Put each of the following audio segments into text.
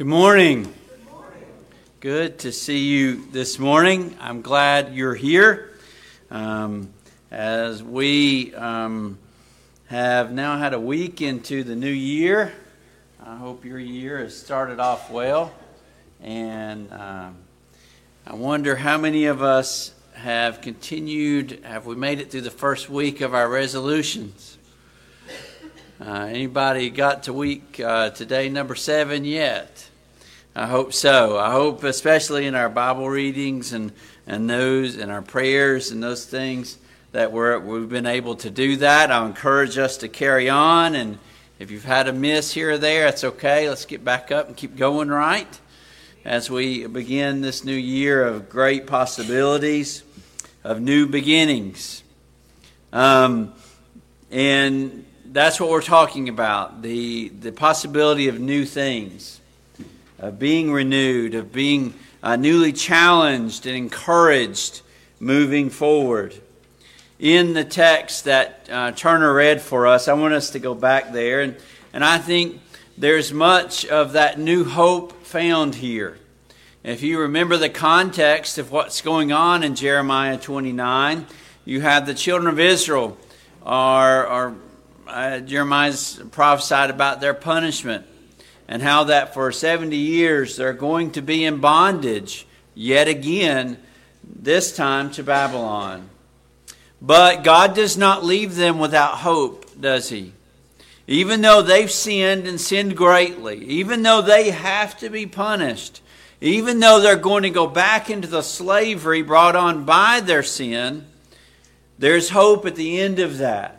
Good morning. Good to see you this morning. I'm glad you're here. As we have now had a week into the new year, I hope your year has started off well. And I wonder how many of us have we made it through the first week of our resolutions? Anybody got to week today, number 7 yet? I hope so. I hope especially in our Bible readings and those and our prayers and those things that we've been able to do that. I'll encourage us to carry on, and if you've had a miss here or there, that's okay. Let's get back up and keep going right as we begin this new year of great possibilities, of new beginnings. And that's what we're talking about, the possibility of new things, of being renewed, of being newly challenged and encouraged moving forward. In the text that Turner read for us, I want us to go back there, and I think there's much of that new hope found here. If you remember the context of what's going on in Jeremiah 29, you have the children of Israel Jeremiah's prophesied about their punishment and how that for 70 years they're going to be in bondage yet again, this time to Babylon. But God does not leave them without hope, does He? Even though they've sinned and sinned greatly, even though they have to be punished, even though they're going to go back into the slavery brought on by their sin, there's hope at the end of that.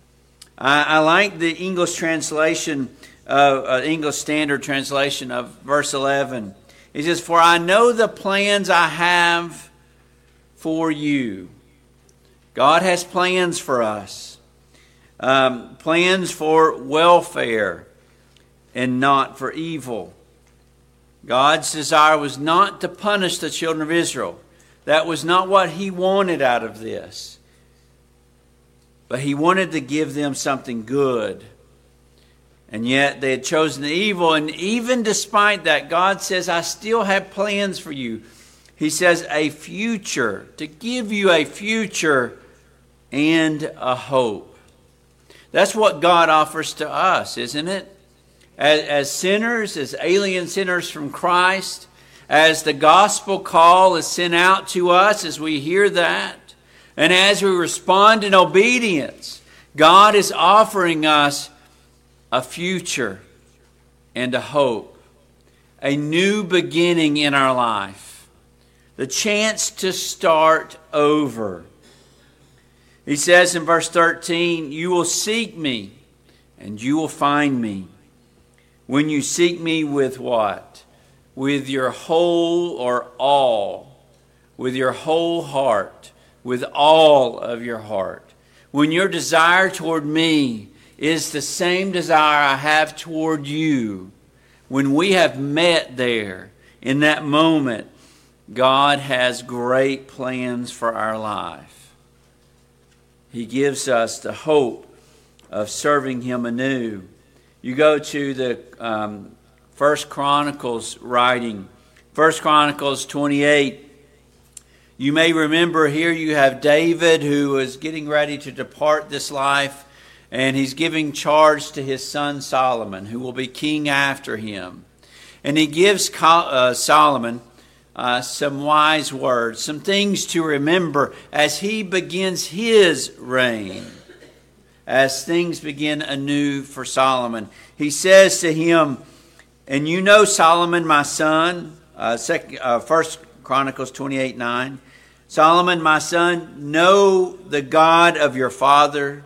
I like the English translation, English Standard Translation of verse 11. It says, "For I know the plans I have for you." God has plans for us. Plans for welfare and not for evil. God's desire was not to punish the children of Israel. That was not what He wanted out of this. But He wanted to give them something good. And yet they had chosen the evil. And even despite that, God says, I still have plans for you. He says a future, to give you a future and a hope. That's what God offers to us, isn't it? As sinners, as alien sinners from Christ, as the gospel call is sent out to us, as we hear that, and as we respond in obedience, God is offering us a future and a hope, a new beginning in our life, the chance to start over. He says in verse 13, "You will seek me, and you will find me, when you seek me with what? With your whole or all, with your whole heart, with all of your heart. When your desire toward me is the same desire I have toward you, when we have met there in that moment, God has great plans for our life. He gives us the hope of serving Him anew." You go to the First Chronicles writing, 1 Chronicles 28. You may remember here you have David who is getting ready to depart this life, and he's giving charge to his son Solomon, who will be king after him. And he gives Solomon some wise words, some things to remember as he begins his reign, as things begin anew for Solomon. He says to him, "And you know, Solomon, my son," 1 Chronicles 28:9, "Solomon, my son, know the God of your father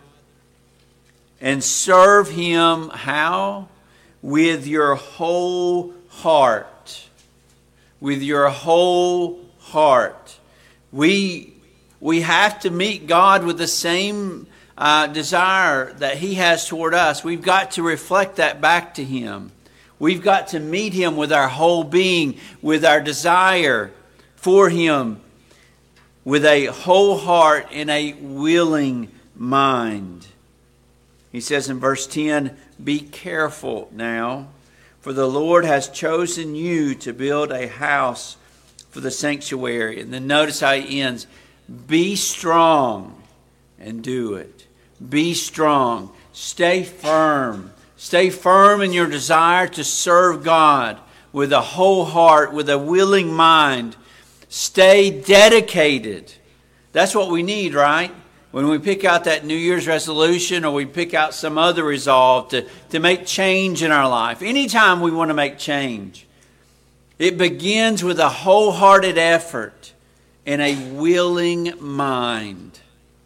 and serve Him," how? "With your whole heart." With your whole heart. We have to meet God with the same desire that He has toward us. We've got to reflect that back to Him. We've got to meet Him with our whole being, with our desire for Him, with a whole heart and a willing mind. He says in verse 10, "Be careful now, For the Lord has chosen you to build a house for the sanctuary. And then notice how he ends. Be strong and do it. Be strong. Stay firm. Stay firm in your desire to serve God with a whole heart, with a willing mind. Stay dedicated. That's what we need, right? When we pick out that New Year's resolution, or we pick out some other resolve to make change in our life. Anytime we want to make change, it begins with a wholehearted effort and a willing mind.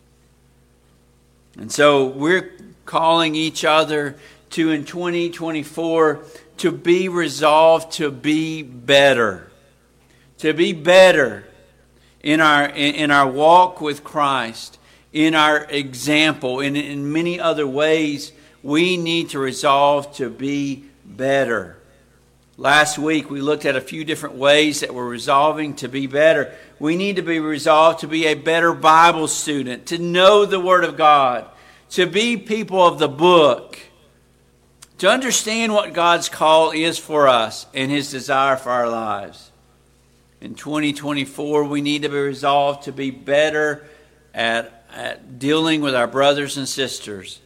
And so we're calling each other to, in 2024, to be resolved to be better. To be better in our walk with Christ. In our example, in many other ways, we need to resolve to be better. Last week, we looked at a few different ways that we're resolving to be better. We need to be resolved to be a better Bible student, to know the Word of God, to be people of the book, to understand what God's call is for us and His desire for our lives. In 2024, we need to be resolved to be better at dealing with our brothers and sisters.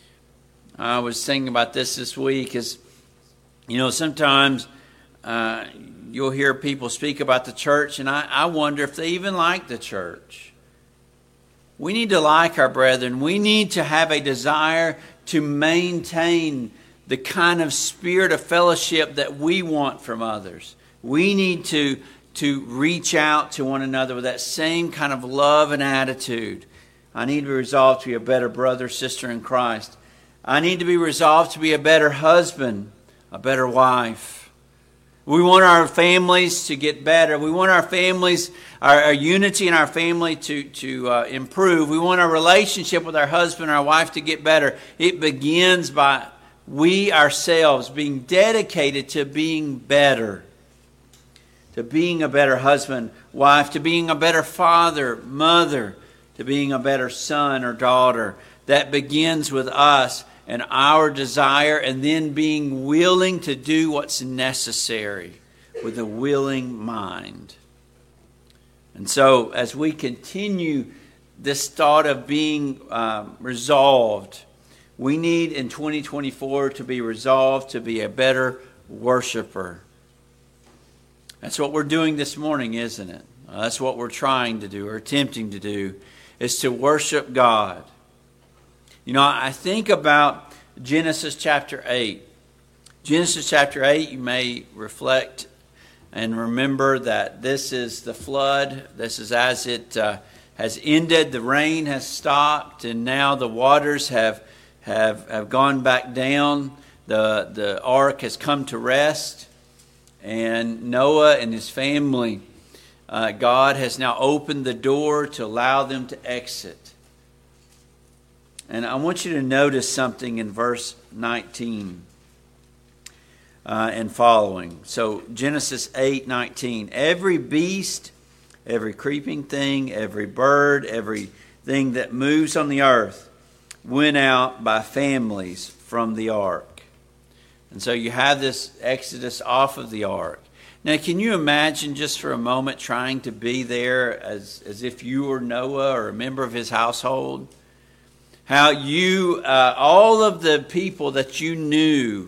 I was thinking about this week. Sometimes you'll hear people speak about the church, and I wonder if they even like the church. We need to like our brethren. We need to have a desire to maintain the kind of spirit of fellowship that we want from others. We need to reach out to one another with that same kind of love and attitude. I need to be resolved to be a better brother, sister in Christ. I need to be resolved to be a better husband, a better wife. We want our families to get better. We want our families, our unity in our family to improve. We want our relationship with our husband, our wife to get better. It begins by we ourselves being dedicated to being better. To being a better husband, wife, to being a better father, mother, to being a better son or daughter. That begins with us and our desire, and then being willing to do what's necessary with a willing mind. And so as we continue this thought of being resolved, we need in 2024 to be resolved to be a better worshiper. That's what we're doing this morning, isn't it? That's what we're trying to do or attempting to do, is to worship God. I think about Genesis chapter 8. Genesis chapter 8, you may reflect and remember that this is the flood. This is as it has ended. The rain has stopped, and now the waters have gone back down. The ark has come to rest. And Noah and his family, God has now opened the door to allow them to exit. And I want you to notice something in verse 19 and following. So Genesis 8:19. Every beast, every creeping thing, every bird, everything that moves on the earth went out by families from the ark. And so you have this exodus off of the ark. Now, can you imagine just for a moment trying to be there as if you were Noah or a member of his household? How you, all of the people that you knew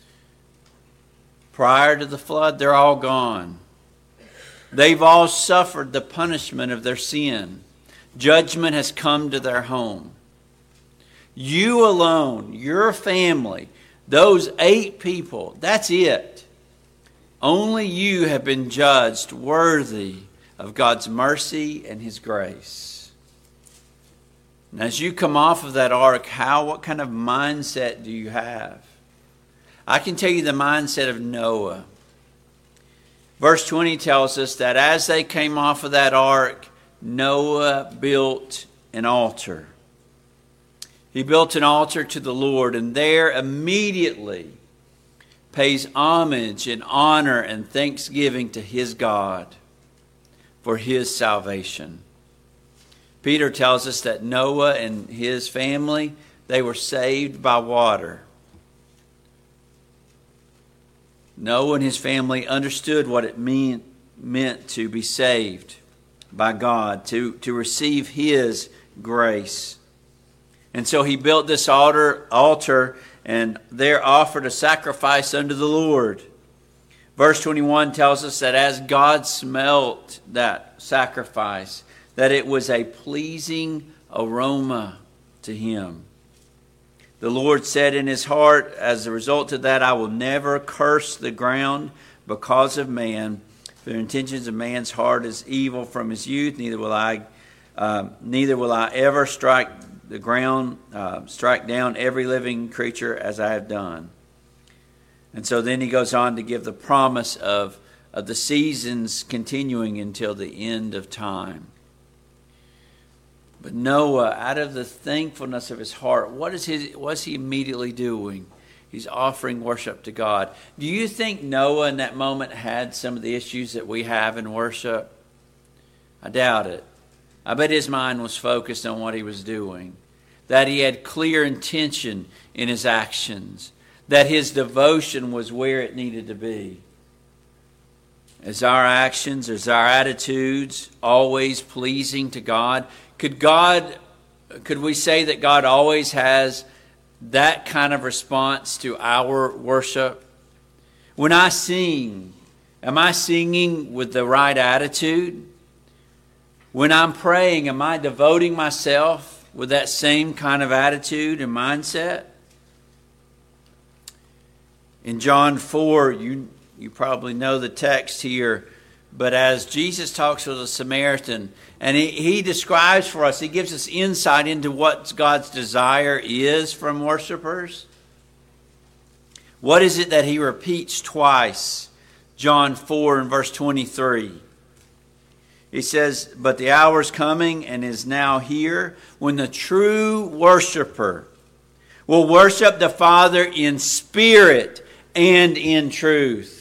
prior to the flood, they're all gone. They've all suffered the punishment of their sin. Judgment has come to their home. You alone, your family, those 8 people, that's it. Only you have been judged worthy of God's mercy and His grace. And as you come off of that ark, what kind of mindset do you have? I can tell you the mindset of Noah. Verse 20 tells us that as they came off of that ark, Noah built an altar. He built an altar to the Lord, and there immediately pays homage and honor and thanksgiving to his God for his salvation. Peter tells us that Noah and his family, they were saved by water. Noah and his family understood what it meant to be saved by God, to receive His grace. And so he built this altar and there offered a sacrifice unto the Lord. Verse 21 tells us that as God smelt that sacrifice, that it was a pleasing aroma to Him. The Lord said in His heart, as a result of that, I will never curse the ground because of man. For the intentions of man's heart is evil from his youth. Neither will I ever strike the ground, strike down every living creature as I have done. And so then he goes on to give the promise of the seasons continuing until the end of time. But Noah, out of the thankfulness of his heart, what's he immediately doing? He's offering worship to God. Do you think Noah in that moment had some of the issues that we have in worship? I doubt it. I bet his mind was focused on what he was doing. That he had clear intention in his actions. That his devotion was where it needed to be. Is our actions, is our attitudes always pleasing to God? Could we say that God always has that kind of response to our worship? When I sing, am I singing with the right attitude? When I'm praying, am I devoting myself with that same kind of attitude and mindset? In John 4, you probably know the text here, but as Jesus talks with a Samaritan, and he describes for us, he gives us insight into what God's desire is from worshipers. What is it that he repeats twice? John 4 and verse 23. He says, but the hour is coming and is now here when the true worshiper will worship the Father in spirit and in truth.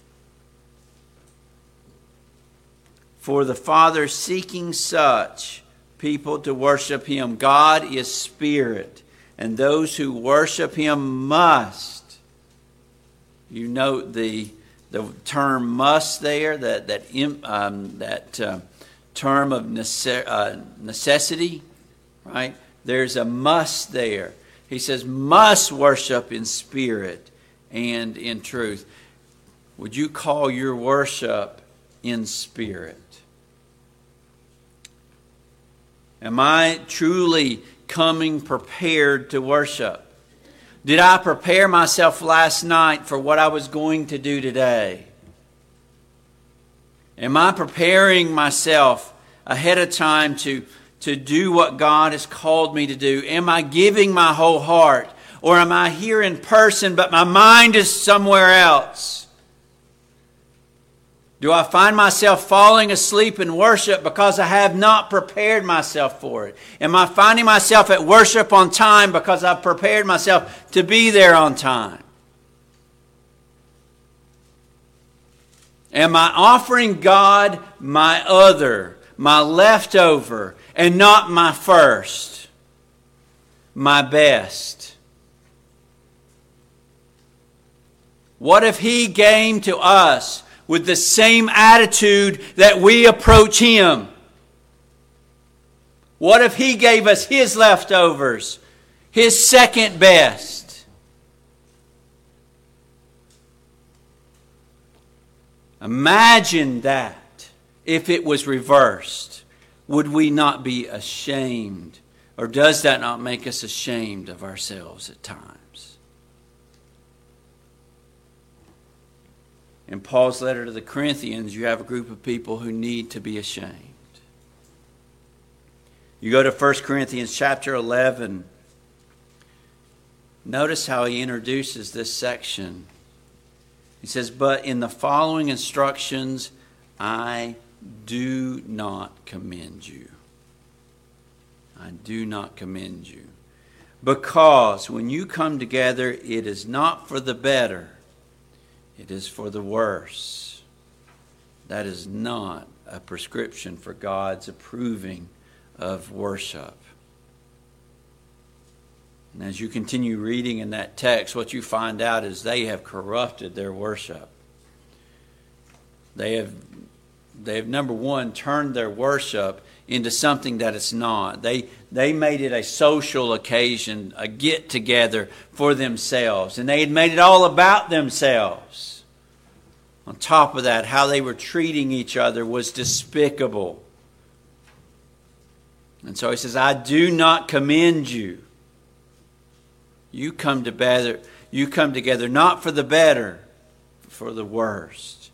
For the Father seeking such people to worship Him. God is spirit, and those who worship Him must. You note the term "must" there. That term of necessity, right? There's a must there. He says, "Must worship in spirit and in truth." Would you call your worship in spirit? Am I truly coming prepared to worship? Did I prepare myself last night for what I was going to do today? Am I preparing myself ahead of time to do what God has called me to do? Am I giving my whole heart? Or am I here in person but my mind is somewhere else? Do I find myself falling asleep in worship because I have not prepared myself for it? Am I finding myself at worship on time because I've prepared myself to be there on time? Am I offering God my other, my leftover, and not my first, my best? What if He came to us with the same attitude that we approach Him? What if He gave us His leftovers, His second best? Imagine that if it was reversed. Would we not be ashamed? Or does that not make us ashamed of ourselves at times? In Paul's letter to the Corinthians, you have a group of people who need to be ashamed. You go to 1 Corinthians chapter 11. Notice how he introduces this section. He says, but in the following instructions, I do not commend you. I do not commend you. Because when you come together, it is not for the better. It is for the worse. That is not a prescription for God's approving of worship. And as you continue reading in that text, what you find out is they have corrupted their worship. They have number one, turned their worship into something that it's not. They made it a social occasion, a get-together for themselves. And they had made it all about themselves. On top of that, how they were treating each other was despicable. And so he says, I do not commend you. You come together not for the better, but for the worst.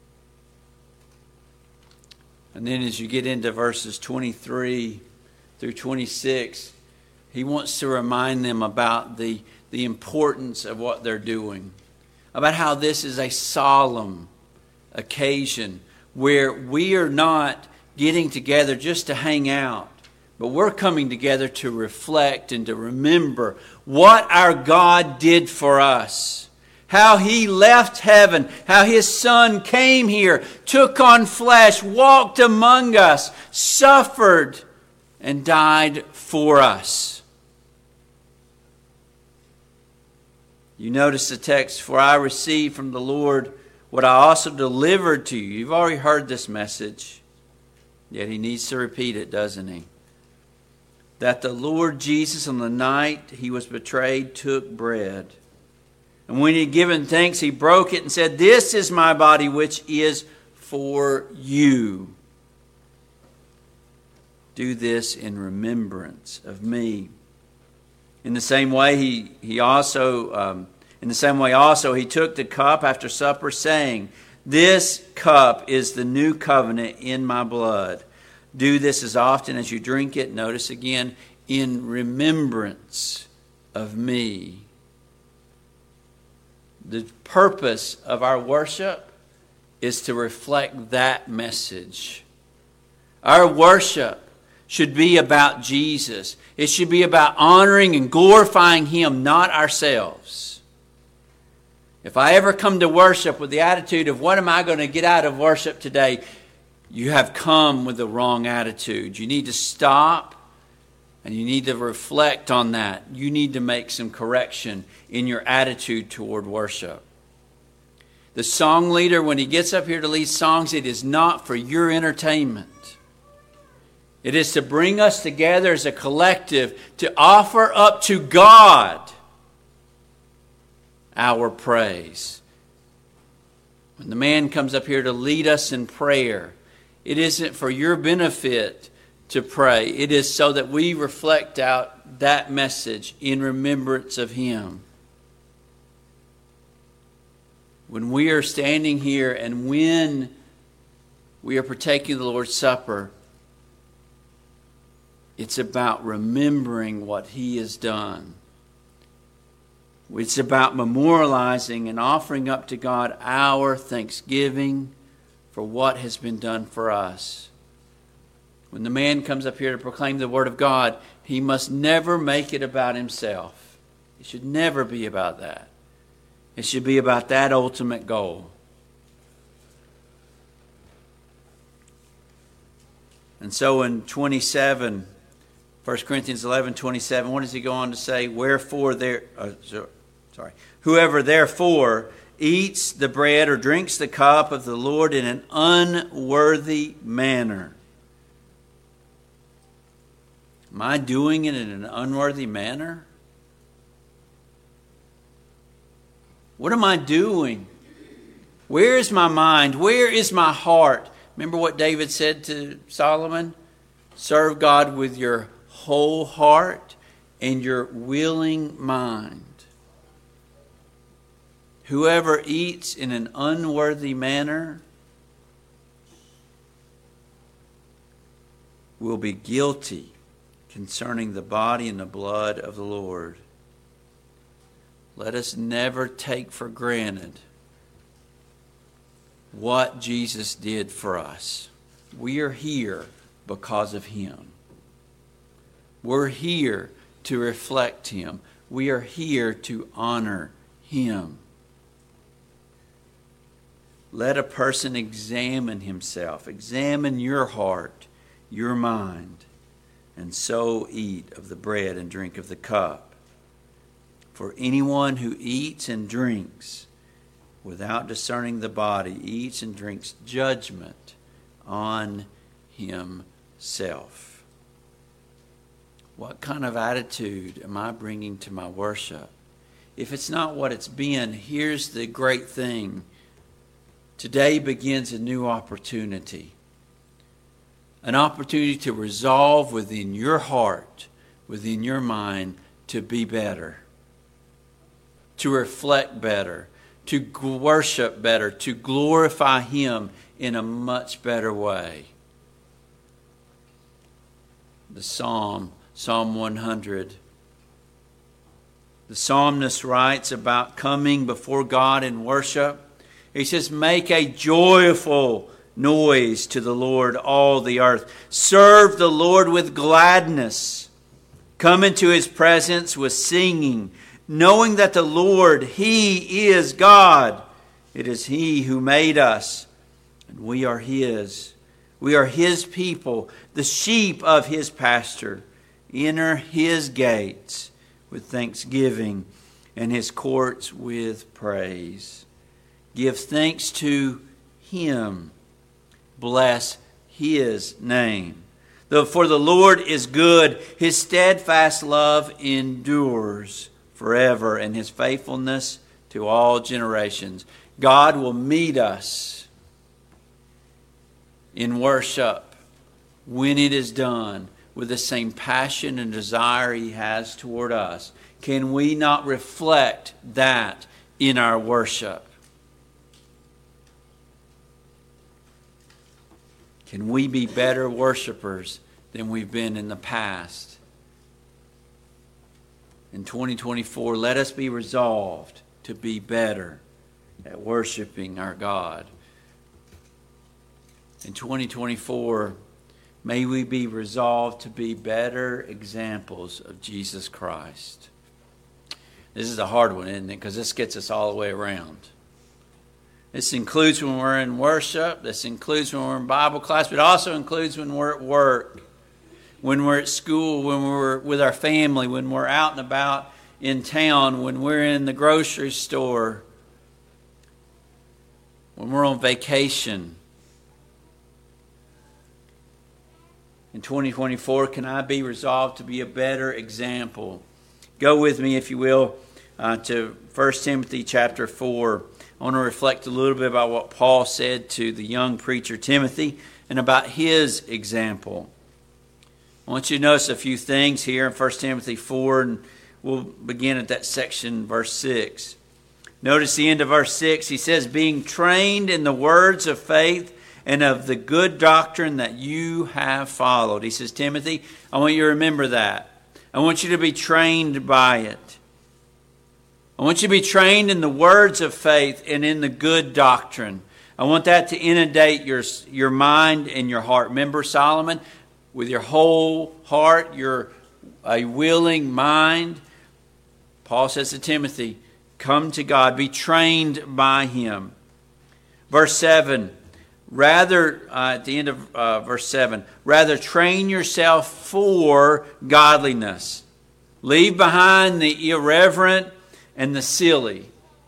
And then as you get into verses 23 through 26, he wants to remind them about the importance of what they're doing. About how this is a solemn occasion where we are not getting together just to hang out, but we're coming together to reflect and to remember what our God did for us. How He left heaven, how His Son came here, took on flesh, walked among us, suffered, and died for us. You notice the text, for I received from the Lord what I also delivered to you. You've already heard this message, yet He needs to repeat it, doesn't He? That the Lord Jesus, on the night He was betrayed, took bread. And when He had given thanks, He broke it and said, this is my body, which is for you. Do this in remembrance of me. In the same way, he also he took the cup after supper, saying, this cup is the new covenant in my blood. Do this as often as you drink it. Notice again, in remembrance of me. The purpose of our worship is to reflect that message. Our worship should be about Jesus. It should be about honoring and glorifying Him, not ourselves. If I ever come to worship with the attitude of what am I going to get out of worship today, you have come with the wrong attitude. You need to stop and you need to reflect on that. You need to make some correction in your attitude toward worship. The song leader, when he gets up here to lead songs, it is not for your entertainment. It is to bring us together as a collective to offer up to God our praise. When the man comes up here to lead us in prayer, it isn't for your benefit to pray. It is so that we reflect out that message in remembrance of Him. When we are standing here and when we are partaking of the Lord's Supper, it's about remembering what He has done. It's about memorializing and offering up to God our thanksgiving for what has been done for us. When the man comes up here to proclaim the Word of God, he must never make it about himself. It should never be about that. It should be about that ultimate goal. And so in 27, 1 Corinthians 11:27, what does he go on to say? Whoever therefore eats the bread or drinks the cup of the Lord in an unworthy manner. Am I doing it in an unworthy manner? What am I doing? Where is my mind? Where is my heart? Remember what David said to Solomon? Serve God with your whole heart and your willing mind. Whoever eats in an unworthy manner will be guilty concerning the body and the blood of the Lord. Let us never take for granted what Jesus did for us. We are here because of Him. We're here to reflect Him. We are here to honor Him. Let a person examine himself. Examine your heart, your mind, and so eat of the bread and drink of the cup. For anyone who eats and drinks without discerning the body eats and drinks judgment on himself. What kind of attitude am I bringing to my worship? If it's not what it's been, here's the great thing. Today begins a new opportunity. An opportunity to resolve within your heart, within your mind, to be better. To reflect better. To worship better. To glorify Him in a much better way. The Psalm 100. The psalmist writes about coming before God in worship. He says, make a joyful noise to the Lord, all the earth. Serve the Lord with gladness. Come into His presence with singing, knowing that the Lord, He is God. It is He who made us, and we are His. We are His people, the sheep of His pasture. Enter His gates with thanksgiving and His courts with praise. Give thanks to Him. Bless His name. For the Lord is good. His steadfast love endures forever, and His faithfulness to all generations. God will meet us in worship when it is done with the same passion and desire He has toward us. Can we not reflect that in our worship? Can we be better worshipers than we've been in the past? In 2024, let us be resolved to be better at worshiping our God. In 2024, may we be resolved to be better examples of Jesus Christ. This is a hard one, isn't it? Because this gets us all the way around. This includes when we're in worship. This includes when we're in Bible class. But it also includes when we're at work, when we're at school, when we're with our family, when we're out and about in town, when we're in the grocery store, when we're on vacation. In 2024, can I be resolved to be a better example? Go with me, if you will, to 1 Timothy chapter 4. I want to reflect a little bit about what Paul said to the young preacher Timothy and about his example. I want you to notice a few things here in 1 Timothy 4, and we'll begin at that section, verse 6. Notice the end of verse 6. He says, being trained in the words of faith and of the good doctrine that you have followed. He says, Timothy, I want you to remember that. I want you to be trained by it. I want you to be trained in the words of faith and in the good doctrine. I want that to inundate your mind and your heart. Remember Solomon? With your whole heart, you're a willing mind. Paul says to Timothy, come to God, be trained by Him. Verse 7, at the end of verse 7, rather train yourself for godliness. Leave behind the irreverent and the silly,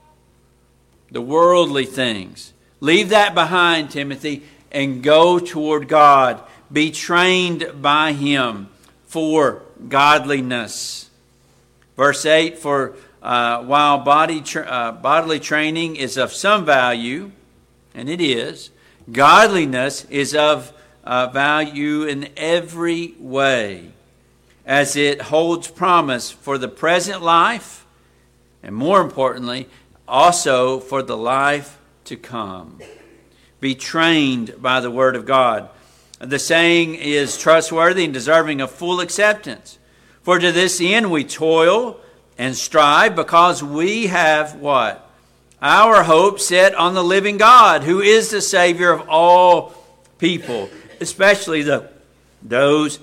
the worldly things. Leave that behind, Timothy, and go toward God. Be trained by Him for godliness. Verse 8, for while bodily training is of some value, and it is, godliness is of value in every way, as it holds promise for the present life, and more importantly, also for the life to come. Be trained by the Word of God. The saying is trustworthy and deserving of full acceptance. For to this end we toil and strive, because we have what? Our hope set on the living God, who is the Savior of all people, especially of those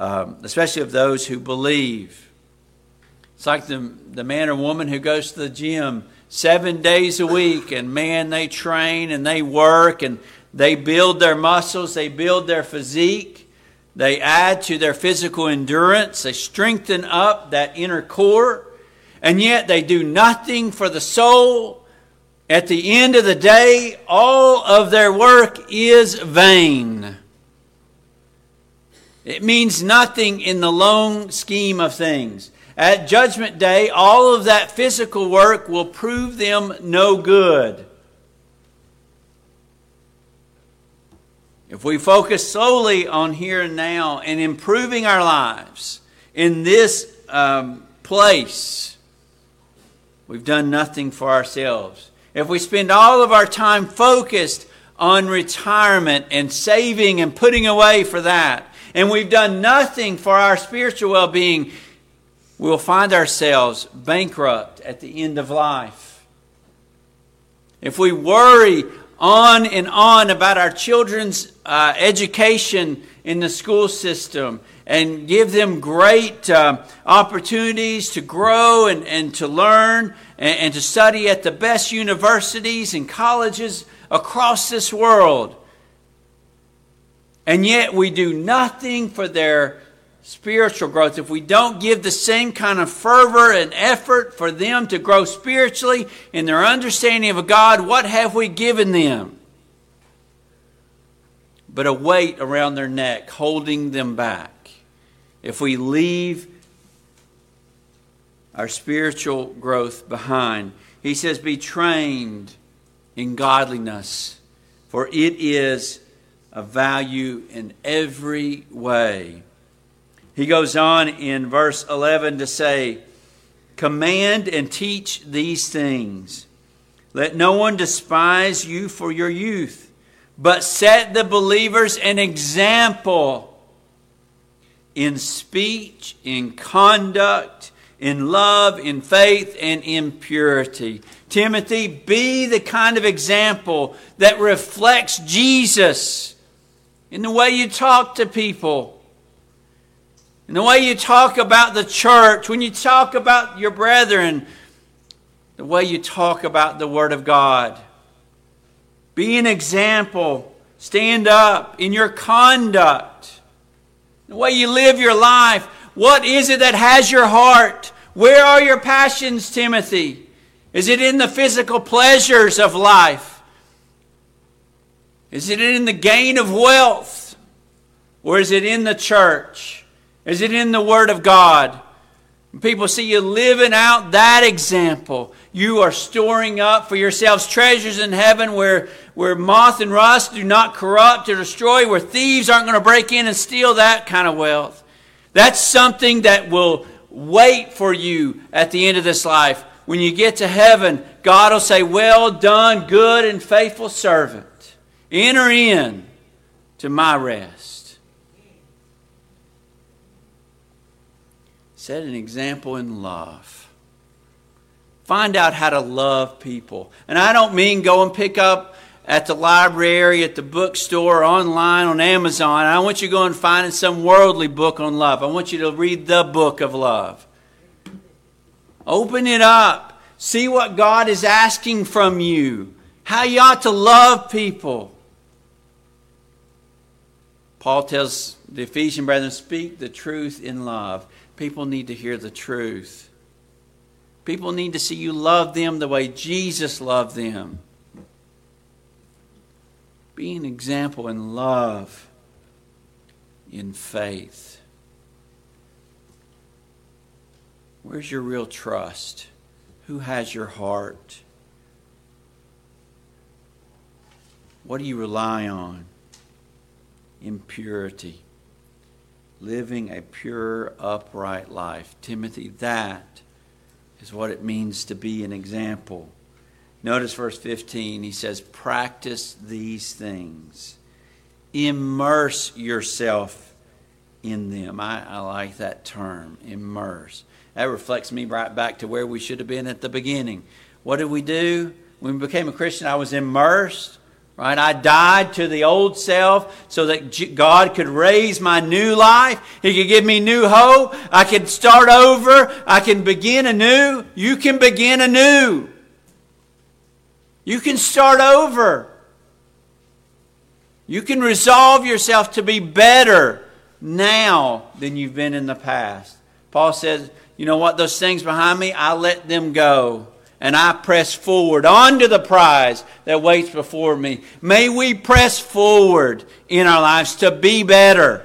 who believe. It's like the man or woman who goes to the gym 7 days a week, and man, they train and they work and they build their muscles, they build their physique, they add to their physical endurance, they strengthen up that inner core, and yet they do nothing for the soul. At the end of the day, all of their work is vain. It means nothing in the long scheme of things. At Judgment Day, all of that physical work will prove them no good. If we focus solely on here and now and improving our lives in this place, we've done nothing for ourselves. If we spend all of our time focused on retirement and saving and putting away for that, and we've done nothing for our spiritual well-being, we'll find ourselves bankrupt at the end of life. If we worry on and on about our children's education in the school system and give them great opportunities to grow and to learn and to study at the best universities and colleges across this world, and yet we do nothing for their spiritual growth, if we don't give the same kind of fervor and effort for them to grow spiritually in their understanding of God, what have we given them? But a weight around their neck, holding them back. If we leave our spiritual growth behind, he says, be trained in godliness, for it is of value in every way. He goes on in verse 11 to say, command and teach these things. Let no one despise you for your youth, but set the believers an example in speech, in conduct, in love, in faith, and in purity. Timothy, be the kind of example that reflects Jesus in the way you talk to people, in the way you talk about the church, when you talk about your brethren, the way you talk about the Word of God. Be an example. Stand up in your conduct, the way you live your life. What is it that has your heart? Where are your passions, Timothy? Is it in the physical pleasures of life? Is it in the gain of wealth? Or is it in the church? Is it in the Word of God? When people see you living out that example, you are storing up for yourselves treasures in heaven where moth and rust do not corrupt or destroy, where thieves aren't going to break in and steal that kind of wealth. That's something that will wait for you at the end of this life. When you get to heaven, God will say, well done, good and faithful servant. Enter in to my rest. Set an example in love. Find out how to love people. And I don't mean go and pick up at the library, at the bookstore, online, on Amazon. I want you to go and find some worldly book on love. I want you to read the book of love. Open it up. See what God is asking from you. How you ought to love people. Paul tells the Ephesian brethren, speak the truth in love. People need to hear the truth. People need to see you love them the way Jesus loved them. Be an example in love, in faith. Where's your real trust? Who has your heart? What do you rely on? In purity. Living a pure, upright life. Timothy, that is what it means to be an example. Notice verse 15. He says, practice these things. Immerse yourself in them. I like that term, immerse. That reflects me right back to where we should have been at the beginning. What did we do? When we became a Christian, I was immersed. Right? I died to the old self so that God could raise my new life. He could give me new hope. I could start over. I can begin anew. You can begin anew. You can start over. You can resolve yourself to be better now than you've been in the past. Paul says, you know what, those things behind me, I let them go. And I press forward onto the prize that waits before me. May we press forward in our lives to be better.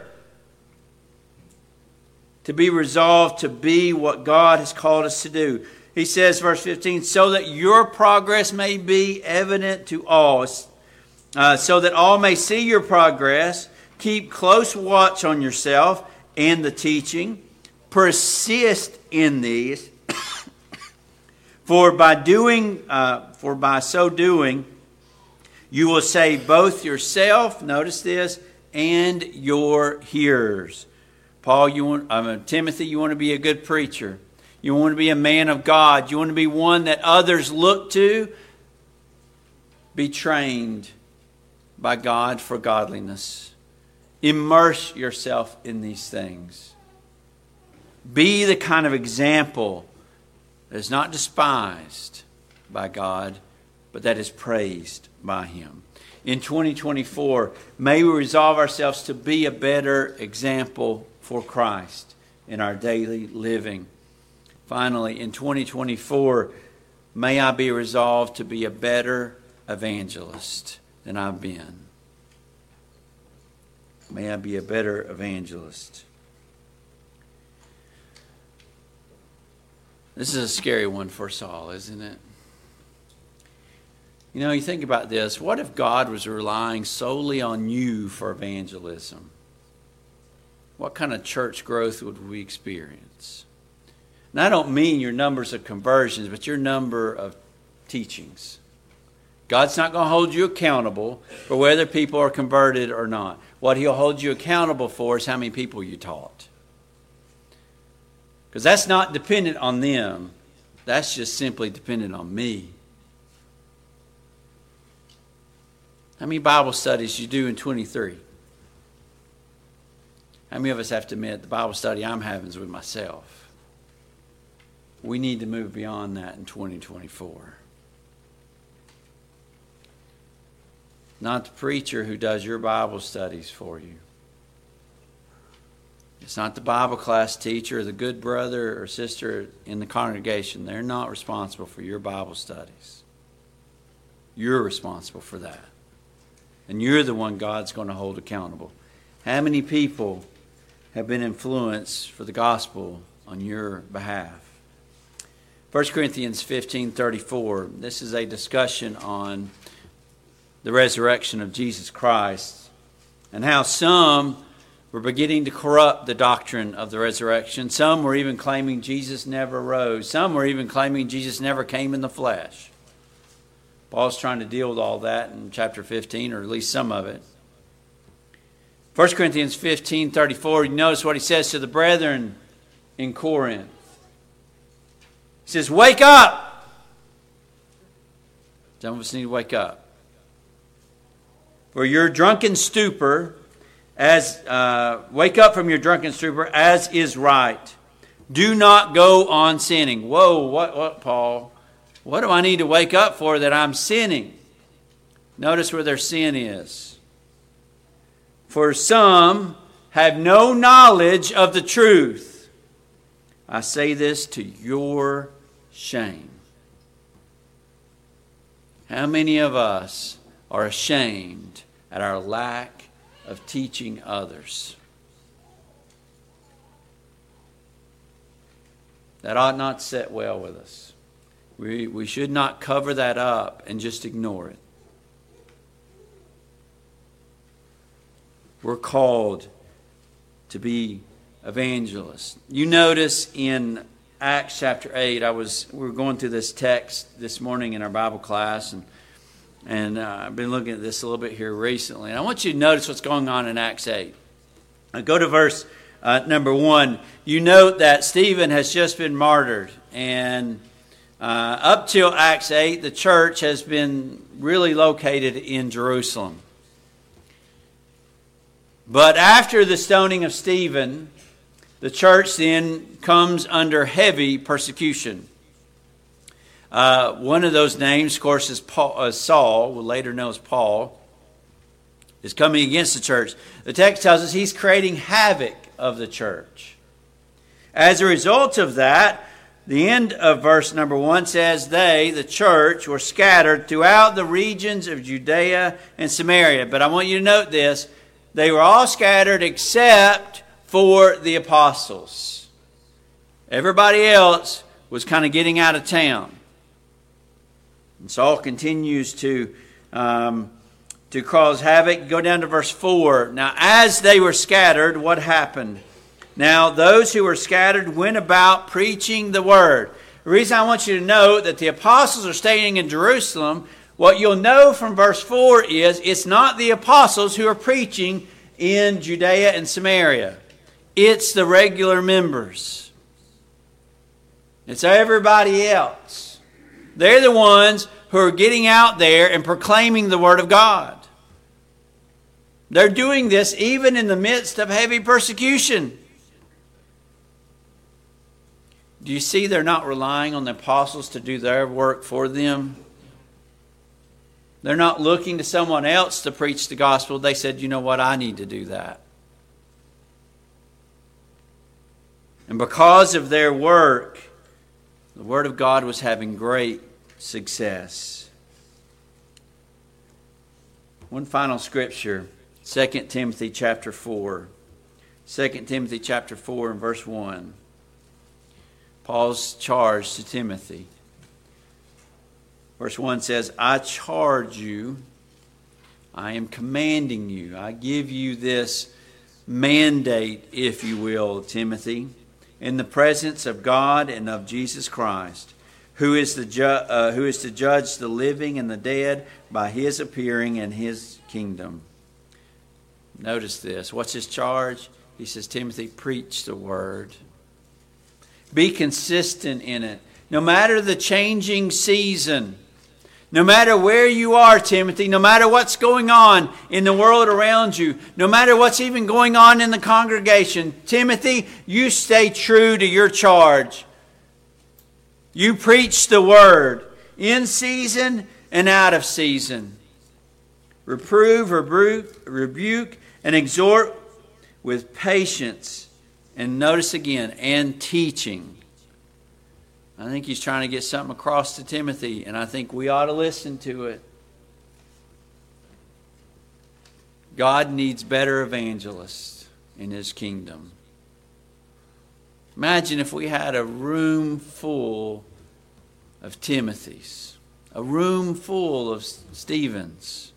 To be resolved to be what God has called us to do. He says, verse 15, so that your progress may be evident to all. So that all may see your progress. Keep close watch on yourself and the teaching. Persist in these. For by so doing, you will save both yourself, notice this, and your hearers. Timothy, you want to be a good preacher. You want to be a man of God. You want to be one that others look to. Be trained by God for godliness. Immerse yourself in these things. Be the kind of example that is not despised by God, but that is praised by Him. In 2024, may we resolve ourselves to be a better example for Christ in our daily living. Finally, in 2024, may I be resolved to be a better evangelist than I've been. May I be a better evangelist. This is a scary one for Saul, isn't it? You know, you think about this. What if God was relying solely on you for evangelism? What kind of church growth would we experience? And I don't mean your numbers of conversions, but your number of teachings. God's not going to hold you accountable for whether people are converted or not. What He'll hold you accountable for is how many people you taught. Because that's not dependent on them. That's just simply dependent on me. How many Bible studies you do in 23? How many of us have to admit the Bible study I'm having is with myself? We need to move beyond that in 2024. Not the preacher who does your Bible studies for you. It's not the Bible class teacher or the good brother or sister in the congregation. They're not responsible for your Bible studies. You're responsible for that. And you're the one God's going to hold accountable. How many people have been influenced for the gospel on your behalf? 1 Corinthians 15:34. This is a discussion on the resurrection of Jesus Christ and how some were beginning to corrupt the doctrine of the resurrection. Some were even claiming Jesus never rose. Some were even claiming Jesus never came in the flesh. Paul's trying to deal with all that in chapter 15, or at least some of it. 1 Corinthians 15:34, you notice what he says to the brethren in Corinth. He says, wake up! Some of us need to wake up. For your drunken stupor, wake up from your drunken stupor, as is right. Do not go on sinning. Whoa, what, Paul? What do I need to wake up for that I'm sinning? Notice where their sin is. For some have no knowledge of the truth. I say this to your shame. How many of us are ashamed at our lack of teaching others? That ought not sit well with us. We should not cover that up and just ignore it. We're called to be evangelists. You notice in Acts chapter 8, we were going through this text this morning in our Bible class, and I've been looking at this a little bit here recently. And I want you to notice what's going on in Acts 8. Go to verse number 1. You note that Stephen has just been martyred, and up till Acts 8, the church has been really located in Jerusalem. But after the stoning of Stephen, the church then comes under heavy persecution. One of those names, of course, is Saul, later known as Paul, is coming against the church. The text tells us he's creating havoc of the church. As a result of that, the end of verse number 1 says, they, the church, were scattered throughout the regions of Judea and Samaria. But I want you to note this. They were all scattered except for the apostles. Everybody else was kind of getting out of town. And Saul continues to cause havoc. Go down to verse 4. Now, as they were scattered, what happened? Now, those who were scattered went about preaching the word. The reason I want you to know that the apostles are staying in Jerusalem, what you'll know from verse 4 is it's not the apostles who are preaching in Judea and Samaria. It's the regular members. It's everybody else. They're the ones who are getting out there and proclaiming the word of God. They're doing this even in the midst of heavy persecution. Do you see they're not relying on the apostles to do their work for them? They're not looking to someone else to preach the gospel. They said, you know what, I need to do that. And because of their work, the Word of God was having great success. One final scripture, 2 Timothy chapter 4. 2 Timothy chapter 4 and verse 1. Paul's charge to Timothy. Verse 1 says, I charge you, I am commanding you, I give you this mandate, if you will, Timothy, in the presence of God and of Jesus Christ, who is to judge the living and the dead by His appearing and His kingdom. Notice this. What's his charge? He says, Timothy, preach the word. Be consistent in it. No matter the changing season, no matter where you are, Timothy, no matter what's going on in the world around you, no matter what's even going on in the congregation, Timothy, you stay true to your charge. You preach the word in season and out of season. Reprove, rebuke, and exhort with patience. And notice again, and teaching. I think he's trying to get something across to Timothy, and I think we ought to listen to it. God needs better evangelists in His kingdom. Imagine if we had a room full of Timothys, a room full of Stephens,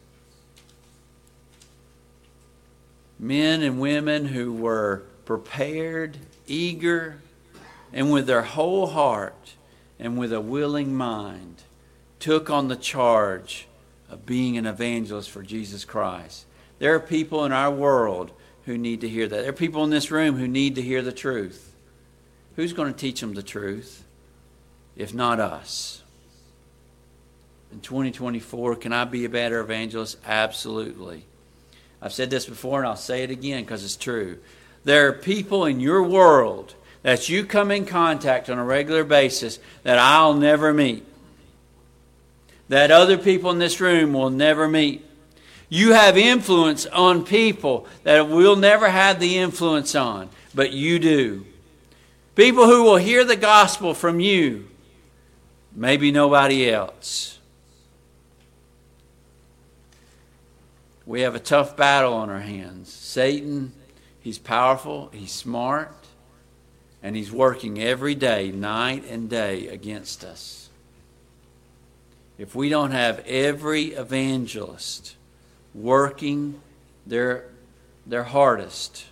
men and women who were prepared, eager, and with their whole heart and with a willing mind took on the charge of being an evangelist for Jesus Christ. There are people in our world who need to hear that. There are people in this room who need to hear the truth. Who's going to teach them the truth if not us? In 2024, can I be a better evangelist? Absolutely. I've said this before and I'll say it again because it's true. There are people in your world that you come in contact on a regular basis that I'll never meet. That other people in this room will never meet. You have influence on people that we'll never have the influence on, but you do. People who will hear the gospel from you, maybe nobody else. We have a tough battle on our hands. Satan, he's powerful, he's smart, and he's working every day, night and day, against us. If we don't have every evangelist working their hardest,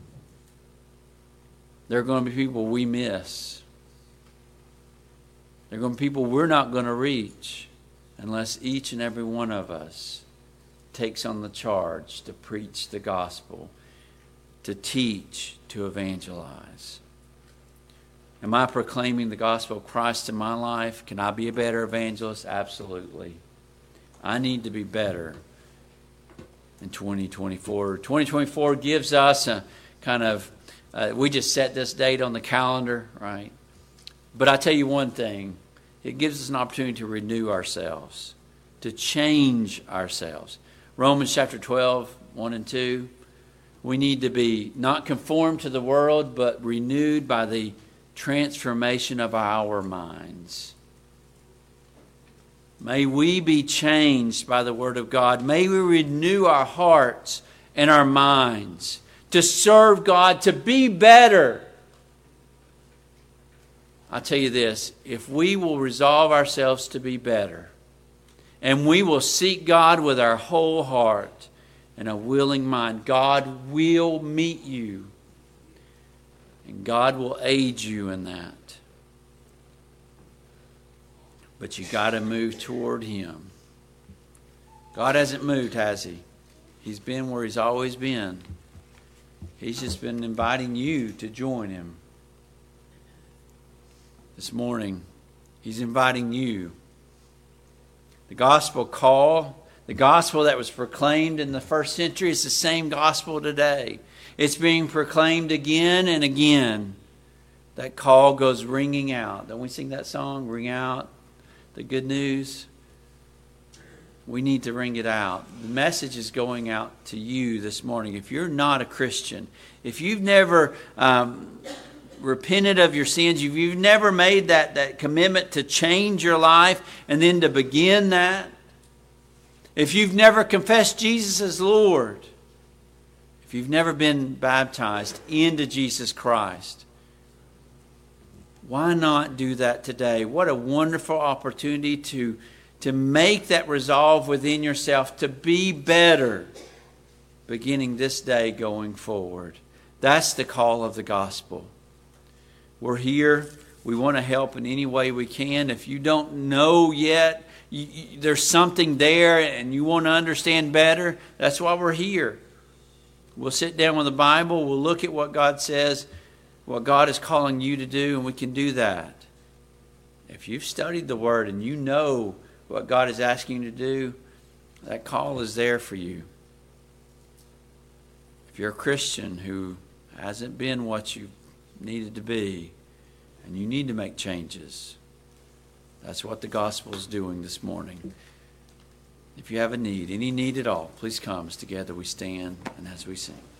there are going to be people we miss. There are going to be people we're not going to reach unless each and every one of us takes on the charge to preach the gospel, to teach, to evangelize. Am I proclaiming the gospel of Christ in my life? Can I be a better evangelist? Absolutely. I need to be better in 2024. 2024 gives us a kind of, we just set this date on the calendar, right? But I tell you one thing, it gives us an opportunity to renew ourselves, to change ourselves. Romans chapter 12, 1 and 2. We need to be not conformed to the world, but renewed by the transformation of our minds. May we be changed by the Word of God. May we renew our hearts and our minds to serve God, to be better. I'll tell you this, if we will resolve ourselves to be better, and we will seek God with our whole heart and a willing mind, God will meet you. And God will aid you in that. But you got to move toward Him. God hasn't moved, has He? He's been where He's always been. He's just been inviting you to join Him. This morning, He's inviting you. The gospel call, the gospel that was proclaimed in the first century is the same gospel today. It's being proclaimed again and again. That call goes ringing out. Don't we sing that song, Ring Out the Good News? We need to ring it out. The message is going out to you this morning. If you're not a Christian, if you've never repented of your sins, if you've never made that commitment to change your life and then to begin that, if you've never confessed Jesus as Lord, if you've never been baptized into Jesus Christ, why not do that today? What a wonderful opportunity to make that resolve within yourself to be better beginning this day going forward. That's the call of the gospel. We're here. We want to help in any way we can. If you don't know yet, there's something there and you want to understand better, that's why we're here. We'll sit down with the Bible. We'll look at what God says, what God is calling you to do, and we can do that. If you've studied the Word and you know what God is asking you to do, that call is there for you. If you're a Christian who hasn't been what you needed to be, and you need to make changes, that's what the gospel is doing this morning. If you have a need, any need at all, please come as together we stand and as we sing.